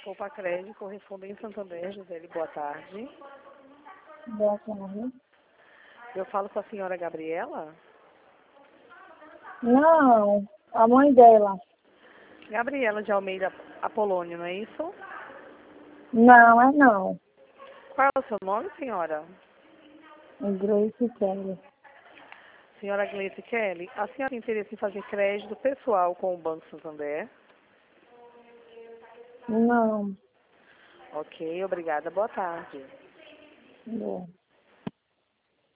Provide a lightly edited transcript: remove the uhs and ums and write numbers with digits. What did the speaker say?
Poupa Crédito, correspondente Santander, Gisele, boa tarde. Boa tarde. Eu falo com a senhora Gabriela? Não, a mãe dela. Gabriela de Almeida Apolônio, não é isso? Não, é não. Qual é o seu nome, senhora? Grace Kelly. Senhora Gleice Kelly, a senhora tem interesse em fazer crédito pessoal com o Banco Santander? Não. Ok, obrigada. Boa tarde. Não.